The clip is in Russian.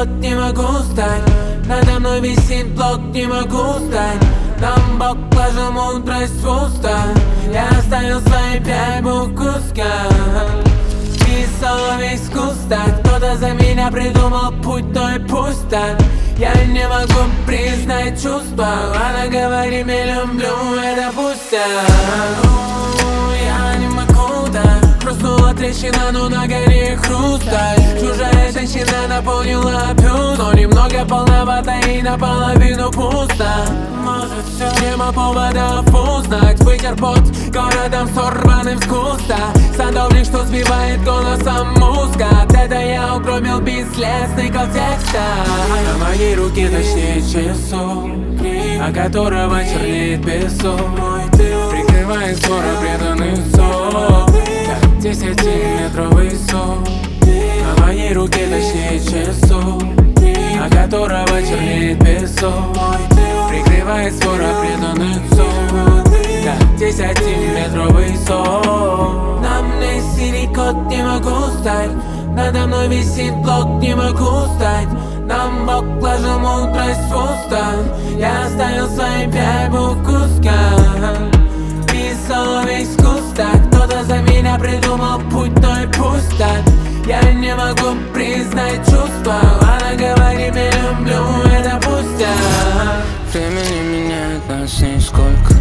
кот, не могу стать. Надо мной висит блок, не могу стать. Нам Бог положил мудрость в уста. Я оставил свои 5 букв куска. И совесть густа. Кто-то за меня придумал путь, то и пусть так. Я не могу признать чувства. Она говорит, me люблю, это пустяк. Я не могу так. Хрустнула трещина, но на горе хрусталь. Чужая женщина наполнила бюст, но немного полновато и наполовину пусто. Может все, тема поводов узнать. Вытер пот городом сорванным с куста. Садовник, что сбивает голосом мускат. Это я угромил бесследный контекста. На моей руке точнее часов, о которого чернеет песок. Прикрывает скоро преданных зов, 10 метров высот. На моей руке точнее часов, о которого чернеет песок. Прикрывает скоро преданных зов, 10 метров высот. На мне синий кот, не могу стать. Надо мной висит блок, не могу стать. Нам Бог положил мудрость в уста. Я оставил свои 5 букв куска. И совесть густа. Кто-то за меня придумал путь, то и пусть так. Я не могу признать чувства. Она говорит, me люблю, это пустяк. Времени меняет нас нисколько.